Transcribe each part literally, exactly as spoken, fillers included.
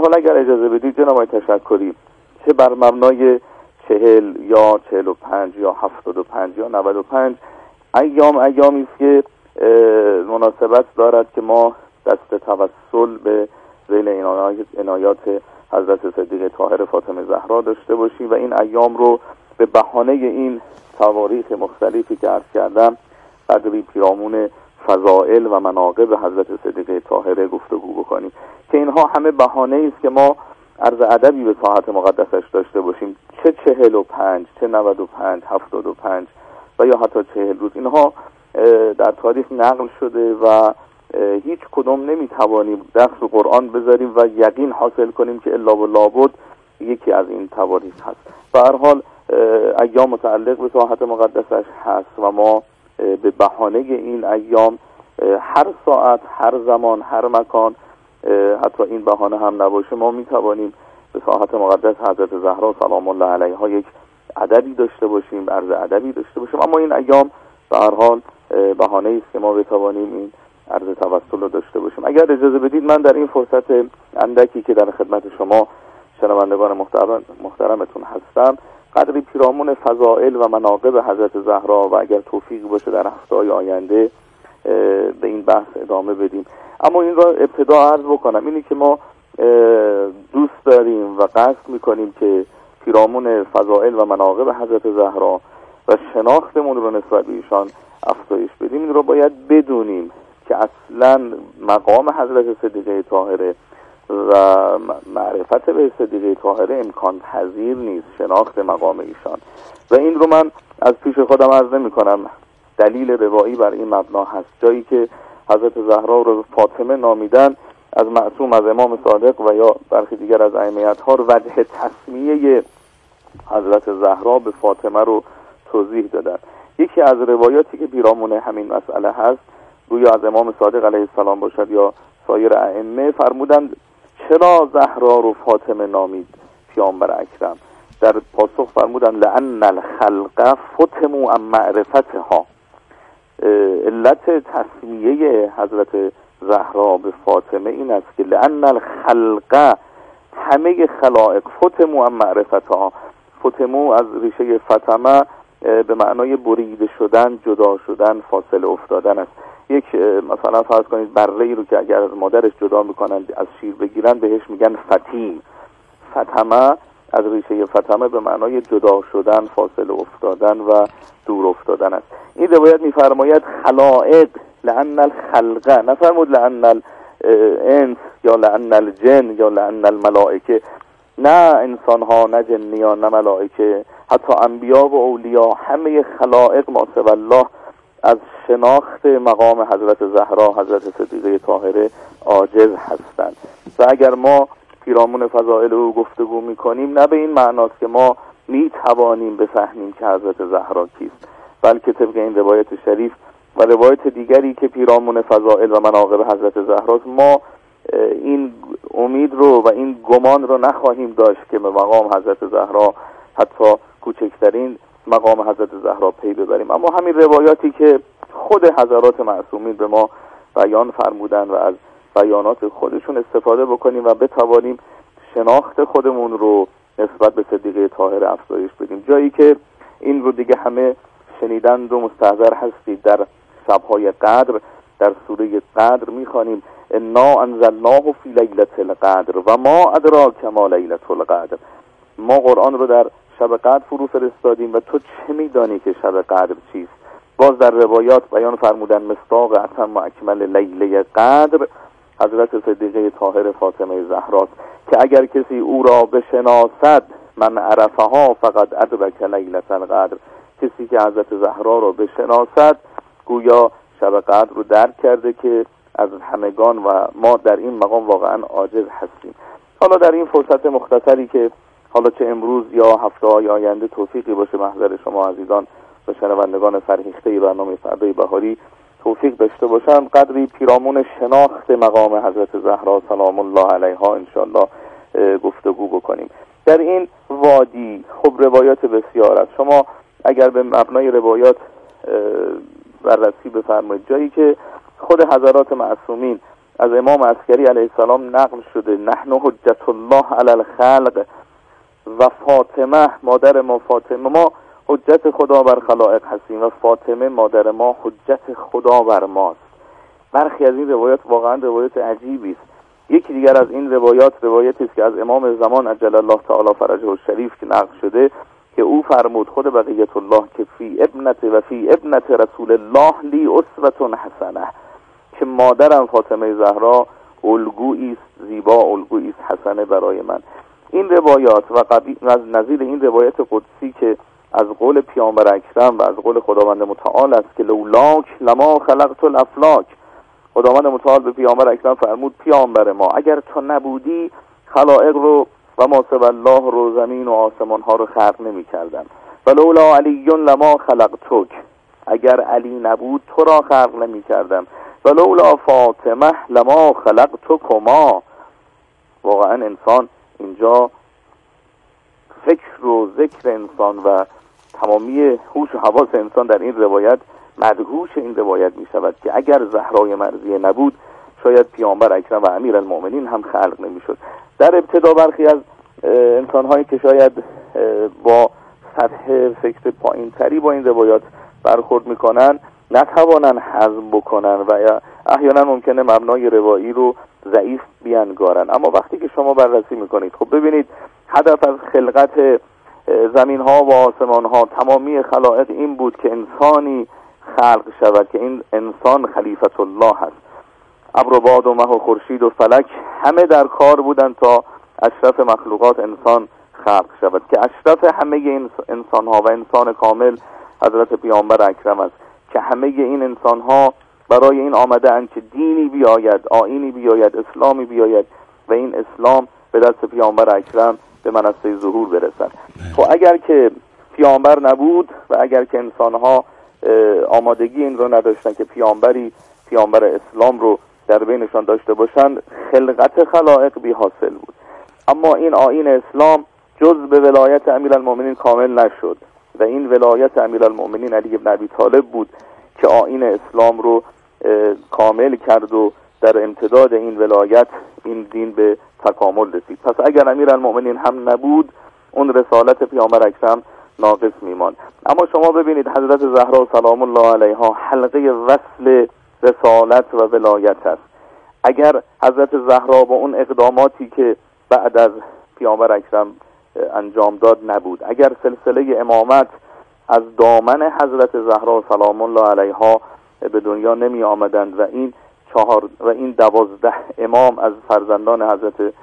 حال اگر اجازه بدید جناب آقای تشکری، چه بر مبنای چهل یا چهل و پنج یا هفتاد و پنج یا نود و پنج ایام ایامی است که مناسبت دارد که ما دست توسل به ذیل عنایات حضرت صدیقه طاهره فاطمه زهرا داشته باشیم و این ایام رو به بهانه این تواریخ مختلفی که عرض کردم قدری پیرامون فضائل و مناقب حضرت صدیقه طاهره گفتگو بکنیم که اینها همه بهانه است که ما عرض ادبی به ساحت مقدسش داشته باشیم، چه چهل و پنج، چه نود و پنج، هفتاد و پنج و یا حتی چهل روز. اینها در تاریخ نقل شده و هیچ کدوم نمیتوانیم دست رو قرآن بذاریم و یقین حاصل کنیم که الا و لابد یکی از این تواریخ هست. به هر حال ایام متعلق به ساحت مقدسش هست و ما به بهانه این ایام هر ساعت، هر زمان، هر مکان، حتی این بهانه هم نباشه، ما میتوانیم به ساحت مقدس حضرت زهرا سلام الله علیها یک ادبی داشته باشیم، عرض ادبی داشته باشیم. اما این ایام به هر حال بهانه است که ما بتوانیم این عرض توسل رو داشته باشیم. اگر اجازه بدید من در این فرصت اندکی که در خدمت شما شنوندگان محترم محترمتون هستم قدری پیرامون فضائل و مناقب حضرت زهرا و اگر توفیق باشه در هفته‌های آینده به این بحث ادامه بدیم. اما این را ابتدا عرض بکنم، اینی که ما دوست داریم و قصد میکنیم که پیرامون فضائل و مناقب حضرت زهرا و شناختمون رو نسبت به ایشان افزایش بدیم، این رو باید بدونیم که اصلا مقام حضرت صدیقه طاهره و معرفت به صدیقه طاهره امکان پذیر نیست، شناخت مقام ایشان. و این رو من از پیش خودم عرض نمی کنم، دلیل روایی بر این مبنا هست. جایی که حضرت زهرا رو فاطمه نامیدن، از معصوم، از امام صادق و یا برخی دیگر از ائمه اطهار وجه تسمیه حضرت زهرا به فاطمه رو توضیح دادن. یکی از روایاتی که پیرامون همین مسئله هست، گویا از امام صادق علیه السلام باشد یا سایر ائمه، فرمودند چرا زهرا رو فاطمه نامید پیامبر اکرم؟ در پاسخ فرمودند لأن الخلق فتموا عن معرفتها. علت تسمیه حضرت زهرا به فاطمه این است که لأن الخلق، همه خلائق، فتموا عن معرفتها. فتموا از ریشه فتمه به معنای بریده شدن، جدا شدن، فاصله افتادن است. یک مثلا فرض کنید بره‌ای رو که اگر از مادرش جدا میکنن از شیر بگیرن بهش میگن فتیم. فتمه از ریشه فتمه به معنای جدا شدن، فاصله افتادن و دور افتادن است. این روایت میفرماید خلائق لأن الخلق، نفرمود لأن الانس یا لأن الجن یا لأن الملائکه، نه انسان ها، نه جنیان، نه ملائکه، حتی انبیا و اولیا، همه خلائق ما سوی الله از شناخت مقام حضرت زهرا حضرت صدیقه طاهره عاجز هستند. و اگر ما پیرامون فضائل او گفتگو میکنیم، نه به این معناست که ما میتوانیم بفهمیم که حضرت زهرا کیست، بلکه طبق این روایت شریف و روایت دیگری که پیرامون فضائل و مناقب حضرت زهراست، ما این امید رو و این گمان رو نخواهیم داشت که به مقام حضرت زهرا حتی کوچکترین مقام حضرت زهرا پی ببریم. اما همین روایاتی که خود حضرات معصومین به ما بیان فرمودن و از بیانات خودشون استفاده بکنیم و بتوانیم شناخت خودمون رو نسبت به صدیقه طاهره افزایش بدیم. جایی که این رو دیگه همه شنیدند و مستحضر هستید، در شب‌های قدر در سوره قدر می‌خوانیم انا انزلناه فی لیلة القدر و ما ادراک ما لیلة القدر. ما قرآن رو در شب قدر فرو فرستادیم و تو چه میدانی که شب قدر چیست؟ باز در روایات بیان فرمودن مصداق اتم و اکمل لیله قدر حضرت صدیقه طاهره فاطمه زهراست که اگر کسی او را بشناسد، من عرفها فقط ادرک لیلة القدر، کسی که حضرت زهرا را بشناسد گویا شب قدر رو درک کرده که از همگان و ما در این مقام واقعا عاجز هستیم. حالا در این فرصت مختصری که حالا چه امروز یا هفته‌های آینده توفیقی باشه محضر شما عزیزان و شنوندگان فرهیخته برنامه فردای بهاری توفیق داشته باشم، قدری پیرامون شناخت مقام حضرت زهرا سلام الله علیها انشاءالله گفتگو بکنیم. در این وادی خب روایات بسیار است. شما اگر به مبنای روایات بررسی بفرمایید، جایی که خود حضرات معصومین از امام عسکری علیه السلام نقل شده نحن حجت الله علی الخلق و فاطمه مادر ما فاطمه ما حجت خدا بر خلائق هستیم و فاطمه مادر ما حجت خدا بر ماست. برخی از این روایات واقعا روایت عجیبی است. یکی دیگر از این روایات روایتی است که از امام زمان عجل الله تعالی فرجه الشریف که نقل شده که او فرمود خود بقیت الله که فی ابنت و فی ابنت رسول الله لی اسوة حسنه، که مادرم فاطمه زهرا الگویی است زیبا، الگویی است حسنه برای من. این روایات و قبی... نظیر این روایت قدسی که از قول پیامبر اکرم و از قول خداوند متعال است که لولاک لما خلقت الافلاک، خداوند متعال به پیامبر اکرم فرمود پیامبر ما اگر تو نبودی خلائق رو و ما سوی الله رو زمین و آسمان ها رو خلق نمی کردم. و لولا علی لما خلقتک، اگر علی نبود تو را خلق نمی کردم. و لولا فاطمه لما خلقتکما. واقعا انسان اینجا فکر و ذکر انسان و تمامی هوش و حواس انسان در این روایت مدهوش این روایت می شود که اگر زهرای مرضیه نبود شاید پیامبر اکرم و امیر المؤمنین هم خلق نمی شد. در ابتدا برخی از انسان هایی که شاید با سطح فکر پایین تری با این روایات برخورد می کنن نتوانن هضم بکنن و احیانا ممکنه مبنای روایی رو ضعیف بیانگارن. اما وقتی که شما بررسی می کنید خب ببینید هدف از خلقت زمین ها و آسمان ها تمامی خلائق این بود که انسانی خلق شود که این انسان خلیفت الله هست. ابر و باد و مه و خورشید و فلک همه در کار بودند تا اشرف مخلوقات انسان خلق شود که اشرف همه این انسان ها و انسان کامل حضرت پیامبر اکرم است که همه این انسان ها برای این آمده اند که دینی بیاید، آیینی بیاید، اسلامی بیاید و این اسلام به دست پیامبر اکرم به منصه ظهور برسد. خب اگر که پیامبر نبود و اگر که انسان ها آمادگی این رو نداشتن که پیامبری پیامبر اسلام رو در بینشان داشته باشند خلقت خلائق بی حاصل بود. اما این آیین اسلام جز به ولایت امیرالمؤمنین کامل نشد و این ولایت امیرالمؤمنین علی بن ابی طالب بود که آیین اسلام رو کامل کرد و در امتداد این ولایت این دین به تکامل رسید. پس اگر امیرالمؤمنین هم نبود اون رسالت پیامبر اکرم ناقص میماند. اما شما ببینید حضرت زهرا سلام الله علیها حلقه وصل رسالت و ولایت است. اگر حضرت زهرا با اون اقداماتی که بعد از پیامبر اکرم انجام داد نبود، اگر سلسله امامت از دامن حضرت زهرا سلام الله علیها به دنیا نمی آمدند و این چهار و این دوازده امام از فرزندان حضرت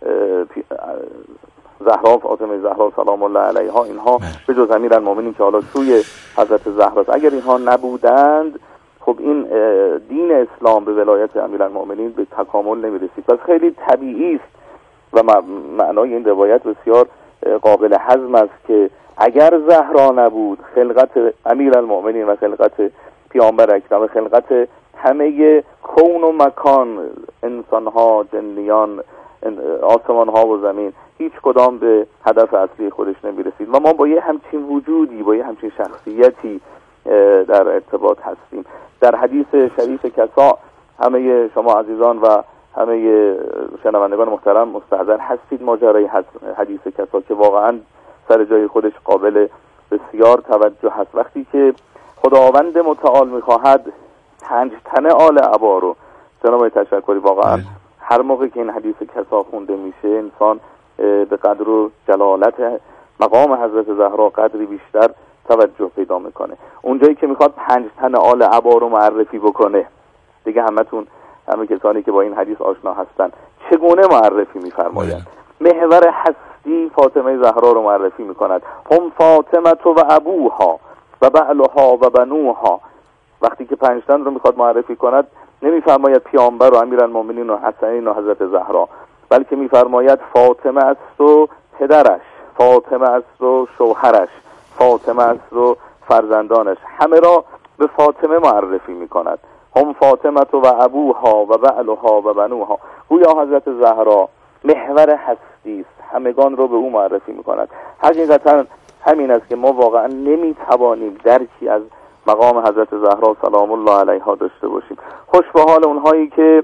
زهرا فاطمه زهرا سلام الله علیها اینها به جز امیرالمؤمنین که حالا سوی حضرت زهرا اگر اینها نبودند خب این دین اسلام به ولایت امیرالمؤمنین به تکامل نمی رسید. پس خیلی طبیعی است و معنای این روایت بسیار قابل هضم است که اگر زهرا نبود خلقت امیرالمؤمنین و خلقت پیامبر اکرم و خلقت همه کون و مکان انسانها، جنیان، آسمان ها و زمین هیچ کدام به هدف اصلی خودش نمی رسید و ما با یه همچین وجودی با یه همچین شخصیتی در ارتباط هستیم. در حدیث شریف کسا همه شما عزیزان و همه شنوندگان محترم مستحضر هستید ماجرای حدیث کسا که واقعا سر جای خودش قابل بسیار توجه هست. وقتی که خداوند متعال میخواهد پنج تن آل عبا رو، جناب تشکری واقعا هر موقع که این حدیث کسا خونده میشه انسان به قدر و جلالت مقام حضرت زهرا قدری بیشتر توجه پیدا میکنه. اونجایی که میخواد پنج تن آل عبا رو معرفی بکنه دیگه همتون همه کسانی که با این حدیث آشنا هستن چگونه معرفی میفرماید؟ محور هستی فاطمه زهرا رو معرفی میکند. هم فاطمه و ابوها و بعلها و بنوها. وقتی که پنج تن رو میخواد معرفی کند نمیفرماید پیامبر و امیرالمؤمنین و حسنین و حضرت زهرا، بلکه میفرماید فاطمه است و پدرش، فاطمه است و شوهرش، فاطمه است و فرزندانش، همه را به فاطمه معرفی میکند. هم فاطمه و ابوها و بعلها و بنوها. گویا حضرت زهرا محور هستی است، همگان رو به او معرفی میکند. حقیقتا همین است که ما واقعا نمیتوانیم درکی از مقام حضرت زهرا سلام الله علیها داشته باشیم. خوش به حال اونهایی که با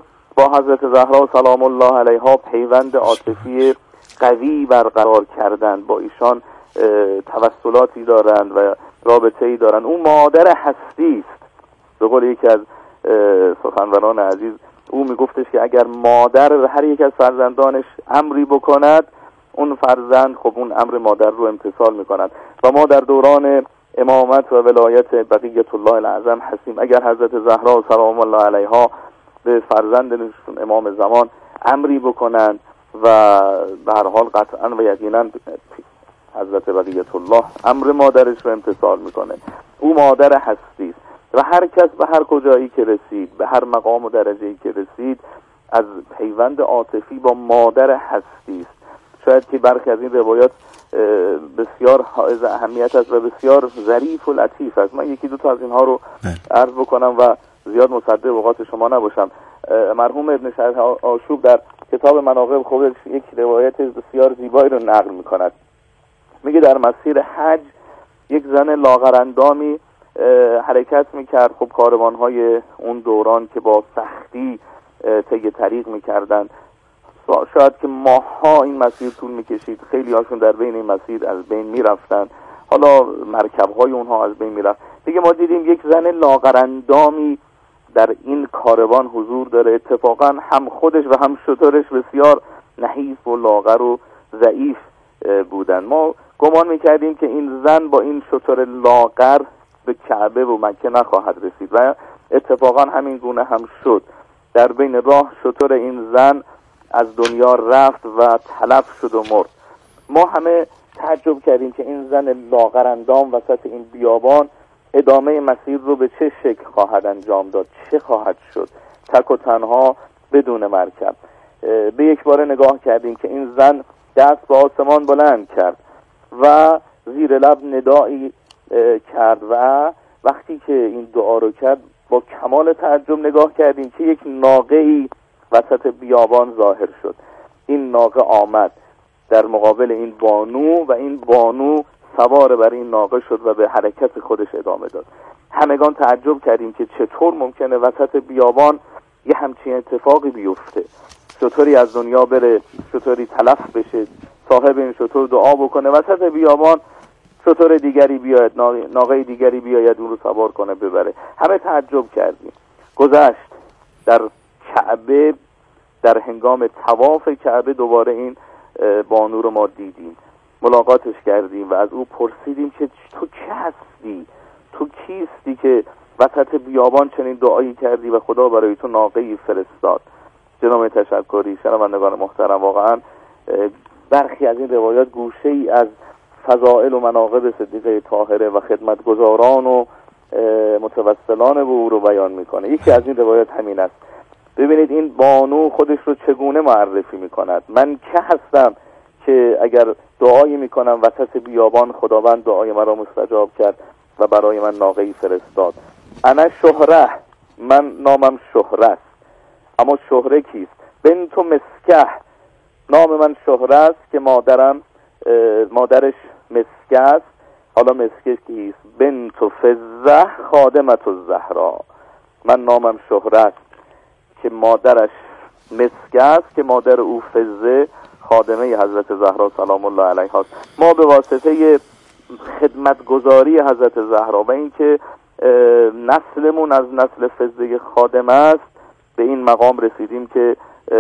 با حضرت زهرا سلام الله علیها پیوند عاطفی قوی برقرار کردند، با ایشان توسلاتی دارند و رابطه‌ای دارند. اون مادر هستی است. به قول یکی از سخنوران عزیز، او میگفتش که اگر مادر به هر یک از فرزندانش امری بکند، اون فرزند خب اون امر مادر رو امتثال میکند. و ما در دوران امامت و ولایت بقیت الله الاعظم هستیم. اگر حضرت زهرا سلام الله علیها به فرزندشون امام زمان امری بکنند و به هر حال قطعا و یقینا حضرت بقیت الله امر مادرش رو امتثال میکنه. او مادر هستی است و هر کس به هر کجایی که رسید، به هر مقام و درجه‌ای که رسید، از پیوند عاطفی با مادر هستی است. شاید که برخی از این روایات بسیار حائز اهمیت است و بسیار ظریف و لطیف است. من یکی دو تا از اینها رو عرض بکنم و زیاد مصدق اوقات شما نباشم. مرحوم ابن شرح آشوب در کتاب مناقب خودش یک روایت بسیار زیبایی رو نقل می‌کند. میگه در مسیر حج یک زن لاغرندامی حرکت میکرد. خب کاروان‌های اون دوران که با سختی طی طریق میکردند، شاید که ماها این مسیر طول میکشید، خیلی هاشون در بین این مسیر از بین میرفتن، حالا مرکب‌های اونها از بین میرفت. دیگه ما دیدیم یک زن لاغرندامی در این کاروان حضور داره. اتفاقا هم خودش و هم شترش بسیار نحیف و لاغر و ضعیف بودن. ما گمان میکردیم که این زن با این شتر لاغر به کعبه و مکه نخواهد رسید و اتفاقا همین گونه هم شد. در بین راه شتر این زن از دنیا رفت و تلف شد و مرد. ما همه تعجب کردیم که این زن لاغرندام وسط این بیابان ادامه مسیر رو به چه شکل خواهد انجام داد، چه خواهد شد، تک و تنها بدون مرکب. به یک بار نگاه کردیم که این زن دست به آسمان بلند کرد و زیر لب ندایی کرد و وقتی که این دعا رو کرد با کمال تعجب نگاه کردیم که یک ناقه‌ای وسط بیابان ظاهر شد. این ناقه آمد در مقابل این بانو و این بانو سوار بر این ناقه شد و به حرکت خودش ادامه داد. همگان تعجب کردیم که چطور ممکنه وسط بیابان یه همچین اتفاقی بیفته، شطوری از دنیا بره، شطوری تلف بشه، صاحب این شطور دعا بکنه، وسط بیابان شطور دیگری بیاید، ناقه دیگری بیاید اون رو سوار کنه ببره. همه تعجب کردیم. گذشت در کعبه، در هنگام طواف کعبه دوباره این بانو رو ما دیدیم، ملاقاتش کردیم و از او پرسیدیم که تو چه هستی؟ تو کیستی که وسط بیابان چنین دعایی کردی و خدا برای تو ناقه‌ای فرستاد؟ جناب تشکری، شنوندگان محترم، واقعا برخی از این روایات گوشه‌ای از فضائل و مناقب صدیقه طاهره و خدمتگزاران و متوسلان به او رو بیان میکنه. یکی از این روایات همین است. ببینید این بانو خودش رو چگونه معرفی میکند: من که هستم که اگر دعایی میکنم وسط بیابان خداوند دعای مرا مستجاب کرد و برای من ناقه‌ای فرستاد. انا شهره، من نامم شهره است. اما شهره کیست؟ بنت مسکه، نام من شهره است که مادرم مادرش مسکه است. حالا مسکه کیست؟ بنت فزه خادمت الزهرا، من نامم شهره است که مادرش مسکه است که مادر او فزه خادمه حضرت زهرا سلام الله علیها است. ما به واسطه خدمتگزاری حضرت زهرا و اینکه نسلمون از نسل فزه خادمه است به این مقام رسیدیم که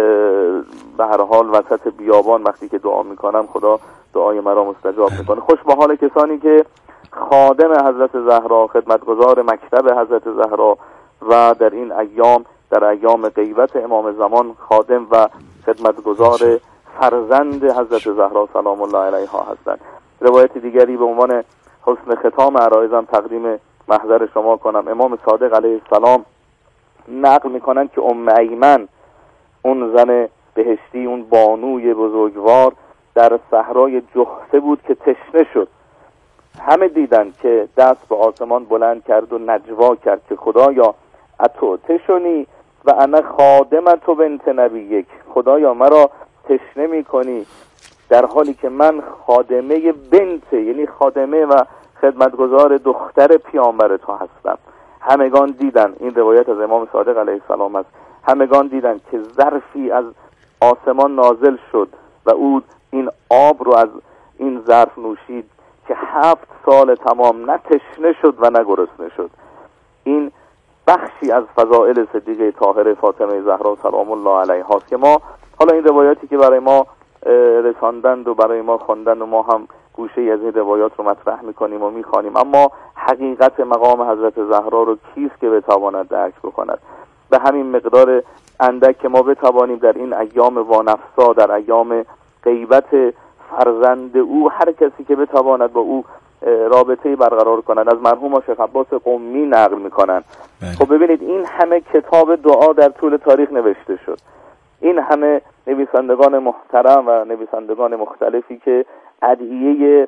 به هر حال وسط بیابان وقتی که دعا میکنم خدا دعای مرا مستجاب میکنه. خوش به حال کسانی که خادم حضرت زهرا، خدمتگزار مکتب حضرت زهرا و در این ایام، در ایام غیبت امام زمان، خادم و خدمتگزار فرزند حضرت زهرا سلام الله علیها هستند. روایت دیگری به عنوان حسن ختام عرایزم تقدیم محضر شما کنم. امام صادق علیه السلام نقل میکنن که ام ایمن، اون زن بهشتی، اون بانوی بزرگوار، در صحرای جحفه بود که تشنه شد. همه دیدن که دست به آسمان بلند کرد و نجوا کرد که خدایا اتو تشنی و انا خادمت بنت نبیک، خدایا مرا تشنه میکنی در حالی که من خادمه بنت، یعنی خادمه و خدمتگزار دختر پیامبر تو هستم. همگان دیدن. این روایت از امام صادق علیه السلام است. همگان دیدند که ظرفی از آسمان نازل شد و او این آب رو از این ظرف نوشید که هفت سال تمام نه تشنه شد و نه گرسنه شد. این بخشی از فضائل صدیقه طاهره فاطمه زهرا سلام الله علیها است که ما حالا این روایاتی که برای ما رساندند و برای ما خواندند و ما هم گوشه‌ای از این روایات رو مطرح میکنیم و میخوانیم، اما حقیقت مقام حضرت زهرا رو کیست که بتواند درک بکند؟ به همین مقدار اندک که ما بتوانیم در این ایام وانفسا، در ایام غیبت فرزند او، هر کسی که بتواند با او رابطه برقرار کنند. از مرحوم شیخ عباس قمی نقل میکنند. خب ببینید این همه کتاب دعا در طول تاریخ نوشته شد، این همه نویسندگان محترم و نویسندگان مختلفی که ادعیه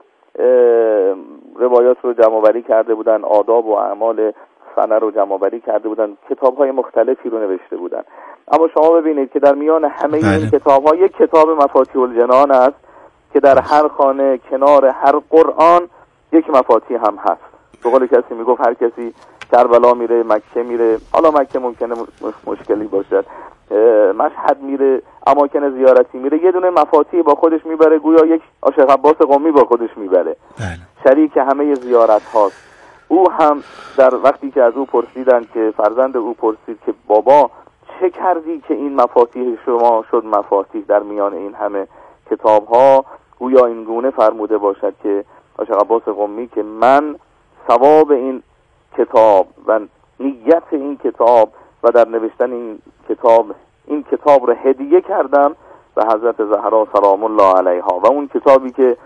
روایات رو جمع‌آوری کرده بودن، آداب و اعمال سنه رو جمع‌آوری کرده بودن، کتاب‌های مختلفی رو نوشته بودن. اما شما ببینید که در میان همه بله. این کتاب‌ها یک کتاب مفاتیح الجنان است که در هر خانه کنار هر قرآن یک مفاتیح هم هست. به قول کسی میگفت هر کسی کربلا میره، مکه میره، حالا مکه ممکنه مشکلی باشد، مشهد میره، اماکن زیارتی میره، یه دونه مفاتیح با خودش میبره، گویا یک شیخ عباس قمی با خودش میبره، بله. شریک همه زیارت هاست. او هم در وقتی که از او پرسیدن، که فرزند او پرسید که بابا چه کردی که این مفاتیح شما شد مفاتیح در میان این همه کتاب ها، گویا این گونه فرموده باشد که شیخ عباس قمی که من ثواب این کتاب و نیت این کتاب و در نوشتن این کتاب این کتاب رو هدیه کردم به حضرت زهرا سلام الله علیها، و اون کتابی که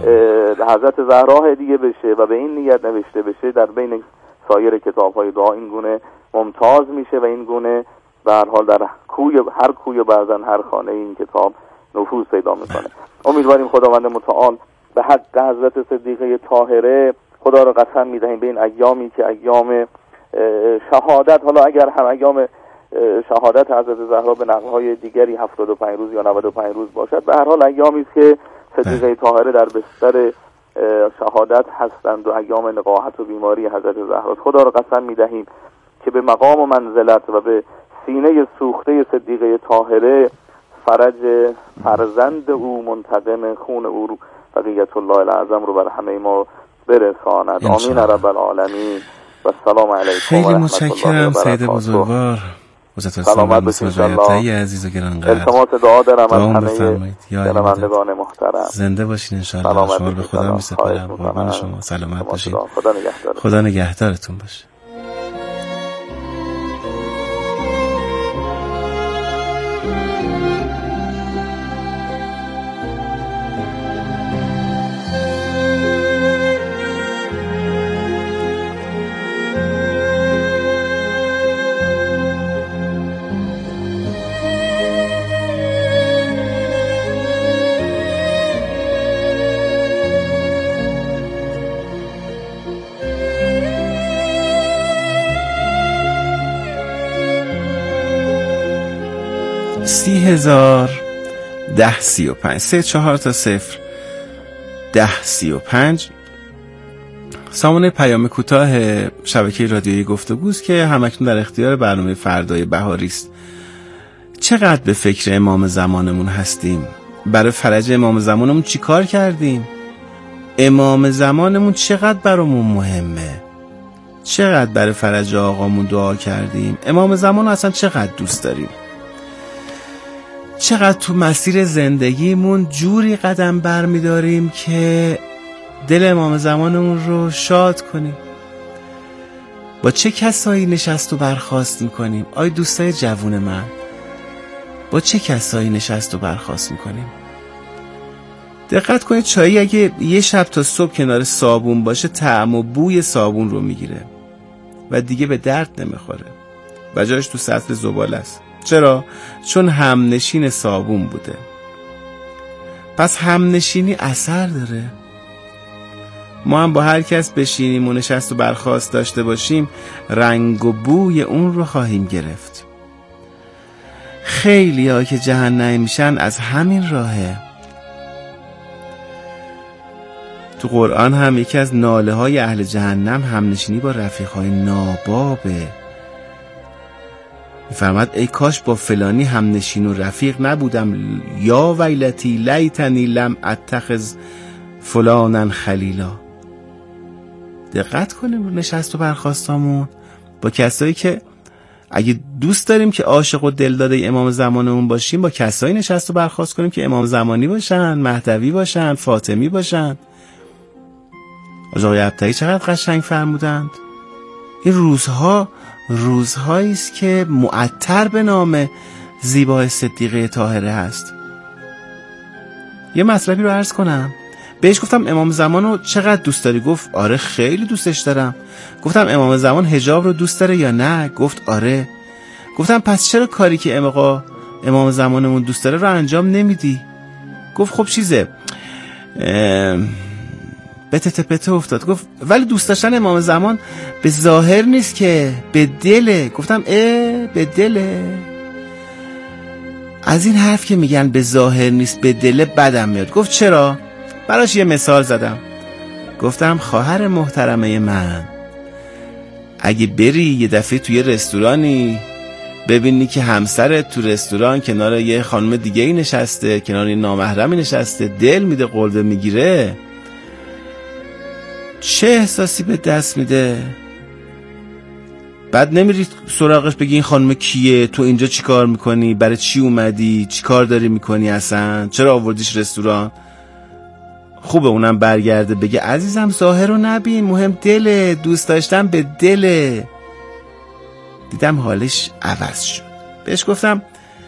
حضرت زهرا هدیه بشه و به این نیت نوشته بشه در بین سایر کتاب‌های دعا این گونه ممتاز میشه و این گونه به هر حال در کوی هر کوی و بعضن هر خانه این کتاب نفوذ پیدا میکنه. امیدواریم خداوند متعال به حق حضرت صدیقه طاهره، خدا رو قسم میدهیم به این ایامی که ایام شهادت، حالا اگر هم ایام شهادت حضرت زهرا به نقل‌های دیگری هفتاد و پنج روز یا نود و پنج روز باشد، به هر حال ایامی است که صدیقه طاهره در بستر شهادت هستند و ایام نقاهت و بیماری حضرت زهرا. خدا رو قسم میدهیم که به مقام و منزلت و به سینه سوخته صدیقه طاهره فرج فرزند او منتقم خون او رو بقیت الله العظم رو بر همه ما برساند. آمین رب العالمین و السلام علیکم. خیلی متشکرم سید بزرگوار، حضرت سلامت بسیار عزیز و گرانقدر. التماس دعا دارم از همه شنوندگان محترم. زنده باشین ان شاء الله. شما به خدا میسپارم. قربان شما. سلامت باشین. خدا نگهدار. خدا نگهدارتون باشه. سی هزار ده سی و پنج سه چهار تا صفر ده سی و پنج سامانه پیام کوتاه شبکه رادیویی گفتگوست که همکنون در اختیار برنامه فردای بهاری است. چقدر به فکر امام زمانمون هستیم؟ برای فرج امام زمانمون چی کار کردیم؟ امام زمانمون چقدر برامون مهمه؟ چقدر برای فرج آقامون دعا کردیم؟ امام زمان اصلا چقدر دوست داریم؟ چقدر تو مسیر زندگیمون جوری قدم برمیداریم که دل امام زمانمون رو شاد کنیم؟ با چه کسایی نشست و برخاست میکنیم؟ آی دوستای جوون من، با چه کسایی نشست و برخاست میکنیم؟ دقت کنید چایی اگه یه شب تا صبح کنار صابون باشه طعم و بوی صابون رو میگیره و دیگه به درد نمیخوره و جاش تو سطل زباله است. چرا؟ چون همنشین صابون بوده. پس همنشینی اثر داره. ما هم با هر کس بشینیم و نشست و برخاست داشته باشیم رنگ و بوی اون رو خواهیم گرفت. خیلی ها که جهنمی میشن از همین راهه. تو قرآن هم یکی از ناله های اهل جهنم همنشینی با رفیقای نابابه میفرماد ای کاش با فلانی هم نشین و رفیق نبودم، یا ویلتی لیتنی لم اتخذ فلانن خلیلا. دقت کنیم رو نشست و برخاستامون با کسایی که اگه دوست داریم که عاشق و دلداده امام زمانمون باشیم، با کسایی نشست و برخاست کنیم که امام زمانی باشن، مهدوی باشن، فاطمی باشن. آقای ابطحی چقدر قشنگ فرمودند. این روزها روزهایی است که معطر به نام زیبا صدیقه طاهره هست. یه مطلبی رو عرض کنم. بهش گفتم امام زمان رو چقدر دوست داری؟ گفت آره خیلی دوستش دارم. گفتم امام زمان حجاب رو دوست داره یا نه؟ گفت آره. گفتم پس چرا کاری که امقا امام زمانمون دوست داره رو انجام نمیدی؟ گفت خب چیزه بته پته افتاد. گفت ولی دوست داشتن امام زمان به ظاهر نیست که، به دله. گفتم اه به دله؟ از این حرف که میگن به ظاهر نیست به دله بدم میاد. گفت چرا؟ براش یه مثال زدم. گفتم خواهر محترمه من، اگه بری یه دفعه توی رستورانی ببینی که همسرت تو رستوران کنار یه خانم دیگه ای نشسته، کنار یه نامحرمی نشسته، دل میده قلبه میگیره، چه احساسی به دست میده؟ بعد نمیری سراغش بگی این خانم کیه، تو اینجا چی کار میکنی، برای چی اومدی، چی کار داری میکنی اصلا، چرا آوردیش رستوران؟ خوبه اونم برگرده بگه عزیزم ظاهر رو نبین، مهم دله، دوست داشتم به دله. دیدم حالش عوض شد. بهش گفتم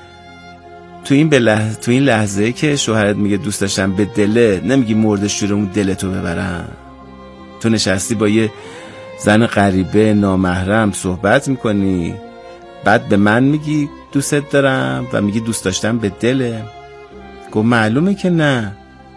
تو این, لح... تو این لحظه که شوهرت میگه دوست داشتم به دله، نمیگی مرد شورمون دلتو ببرم. تو نشستی با یه زن غریبه نامحرم صحبت میکنی، بعد به من میگی دوستت دارم و میگی دوست داشتم به دله. گفت معلومه که نه،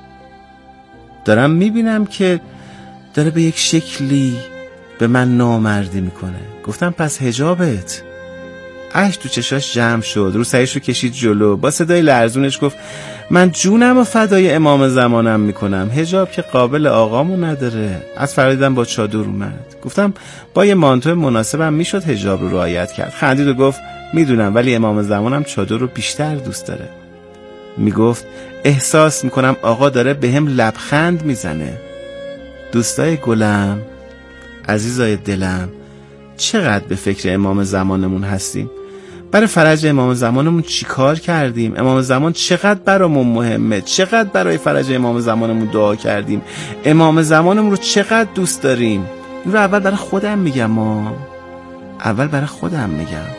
دارم میبینم که داره به یک شکلی به من نامردی میکنه. گفتم پس حجابت. اشک تو چشاش جمع شد، رو سرش رو کشید جلو، با صدای لرزونش گفت من جونم و فدای امام زمانم میکنم، حجاب که قابل آقامو نداره. از فردیدم با چادر اومد. گفتم با یه مانتو مناسبم میشد حجاب رو رعایت کرد. خندید و گفت میدونم ولی امام زمانم چادر رو بیشتر دوست داره. میگفت احساس میکنم آقا داره به هم لبخند میزنه. دوستای گلم، عزیزای دلم، چقدر به فکر امام زمانمون هستیم؟ برای فرج امام زمانمون چی کار کردیم؟ امام زمان چقدر برامون مهمه؟ چقدر برای فرج امام زمانمون دعا کردیم؟ امام زمانمون رو چقدر دوست داریم؟ این رو اول برای خودم میگم ما اول برای خودم میگم.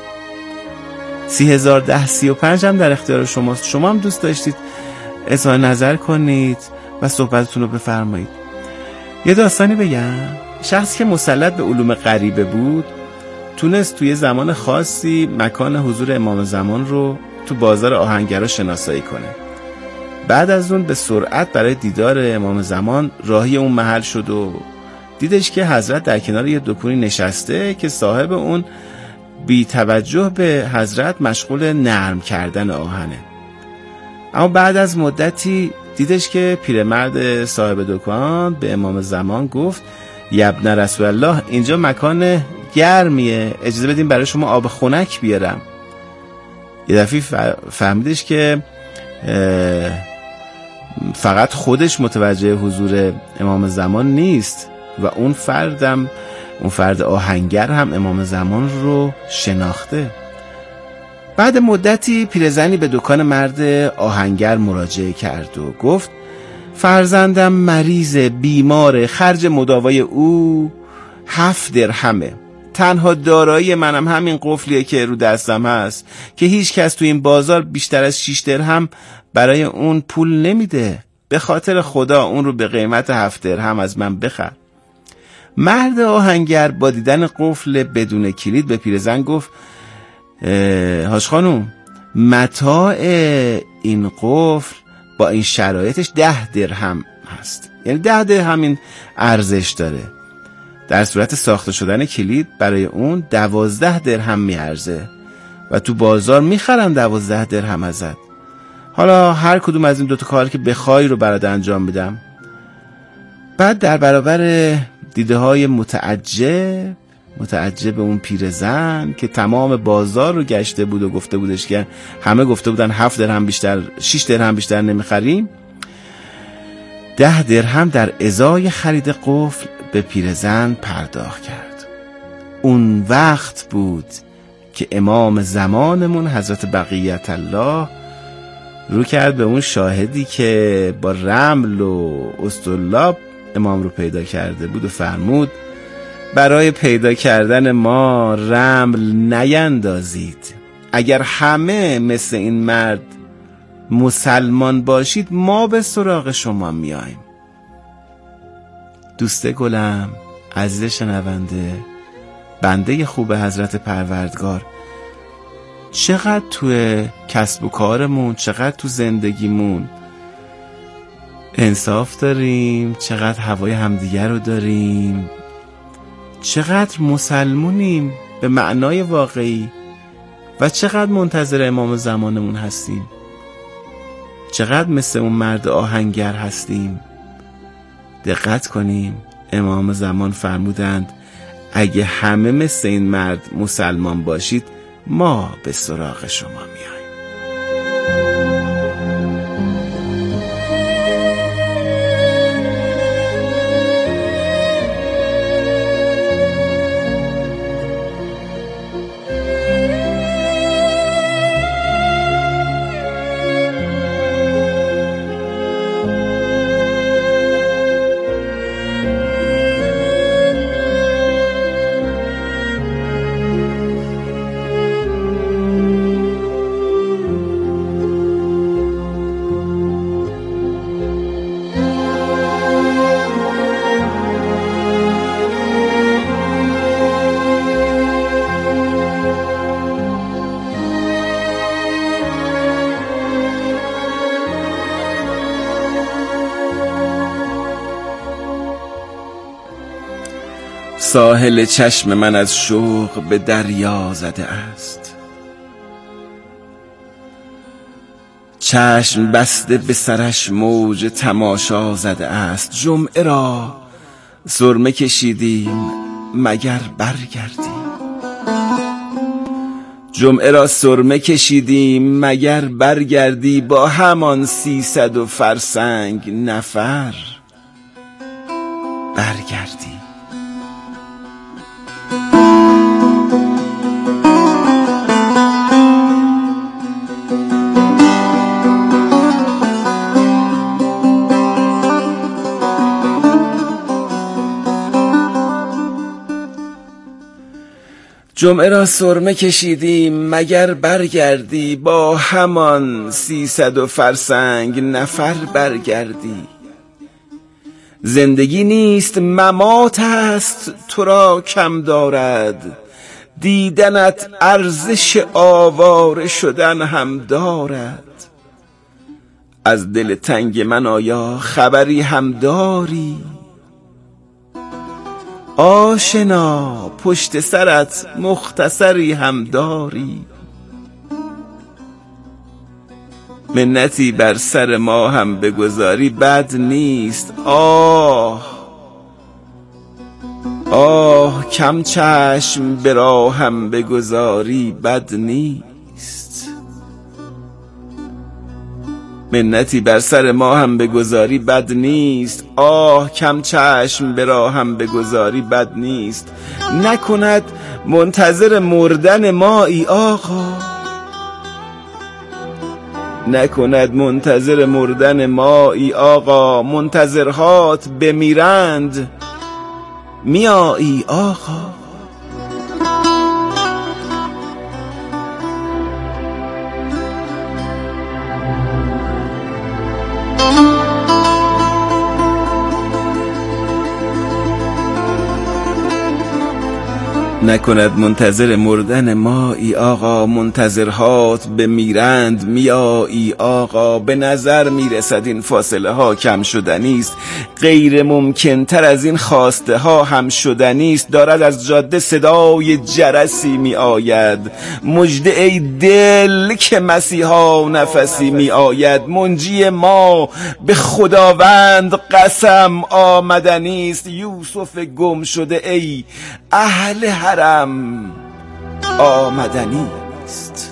سی هزار ده سی و پنج هم در اختیار شماست. شما هم دوست داشتید اظهار نظر کنید و صحبتتون رو بفرمایید. یه داستانی بگم. شخصی که مسلط به علوم غریبه بود تونست توی زمان خاصی مکان حضور امام زمان رو تو بازار آهنگرا شناسایی کنه. بعد از اون به سرعت برای دیدار امام زمان راهی اون محل شد و دیدش که حضرت در کنار یه دکونی نشسته که صاحب اون بی توجه به حضرت مشغول نرم کردن آهنه. اما بعد از مدتی دیدش که پیرمرد صاحب دکان به امام زمان گفت یبن رسول الله اینجا مکان گرمیه، اجازه بدین برای شما آب خنک بیارم. یه دفعه فهمیدش که فقط خودش متوجه حضور امام زمان نیست و اون فردم اون فرد آهنگر هم امام زمان رو شناخته. بعد مدتی پیرزنی به دکان مرد آهنگر مراجعه کرد و گفت فرزندم مریض بیمار، خرج مداوای او هفت درهمه. تنها دارایی منم همین قفلیه که رو دستم هست که هیچ کس تو این بازار بیشتر از شش درهم برای اون پول نمیده. به خاطر خدا اون رو به قیمت هفت درهم از من بخر. مرد آهنگر با دیدن قفل بدون کلید به پیرزن گفت حاج خانوم متاع این قفل با این شرایطش ده درهم هست، یعنی ده درهم این ارزش داره. در صورت ساخته شدن کلید برای اون دوازده درهم میارزه و تو بازار میخرن دوازده درهم ازت. حالا هر کدوم از این دوتا کار که بخوای رو برات انجام میدم. بعد در برابر دیده های متعجب متعجب اون پیرزن که تمام بازار رو گشته بود و گفته بودش که همه گفته بودن هفت درهم بیشتر، شش درهم بیشتر نمیخریم، ده درهم در ازای خرید قفل به پیرزن پرداخت کرد. اون وقت بود که امام زمانمون حضرت بقیت الله رو کرد به اون شاهدی که با رمل و اسطلاب امام رو پیدا کرده بود و فرمود برای پیدا کردن ما رمل نیندازید. اگر همه مثل این مرد مسلمان باشید ما به سراغ شما میاییم. دوست گلم، عزیز شنونده، بنده خوب حضرت پروردگار، چقدر توی کسب و کارمون، چقدر تو زندگیمون انصاف داریم، چقدر هوای همدیگر رو داریم، چقدر مسلمونیم به معنای واقعی و چقدر منتظر امام زمانمون هستیم، چقدر مثل اون مرد آهنگر هستیم. دقت کنیم، امام زمان فرمودند اگه همه مثل این مرد مسلمان باشید ما به سراغ شما میاییم. ساحل چشم من از شوق به دریا زده است، چشم بسته به سرش موج تماشا زده است. جمعه را سرمه کشیدیم مگر برگردیم، جمعه را سرمه کشیدیم مگر برگردی، با همان سیصد و فرسنگ نفر برگردی. جمعه را سرمه کشیدیم مگر برگردی، با همان سیصد و فرسنگ نفر برگردی. زندگی نیست ممات است تو را کم دارد، دیدنت ارزش آواره شدن هم دارد. از دل تنگ من آیا خبری هم داری؟ آشنا پشت سرت مختصری هم داری؟ منتی بر سر ما هم بگذاری بد نیست. آه آه کم چشم به راه هم بگذاری بد نیست. منتی بر سر ما هم بگذاری بد نیست. آه کم چشم به راه هم بگذاری بد نیست. نکند منتظر مردن مایی آقا، نکند منتظر مردن مایی آقا، منتظرهات بمیرند میایی آقا. نکند منتظر مردن ما ای آقا، منتظرهات به میرند میایی آقا. به نظر میرسد این فاصله ها کم شدنی است، غیر ممکن تر از این خواسته ها هم شدنی است. دارد از جاده صدای جرسی می آید، مژده ای دل که مسیحا نفسی می آید. منجی ما به خداوند قسم آمدنی است، یوسف گم شده ای اهل حرم آمدنی است.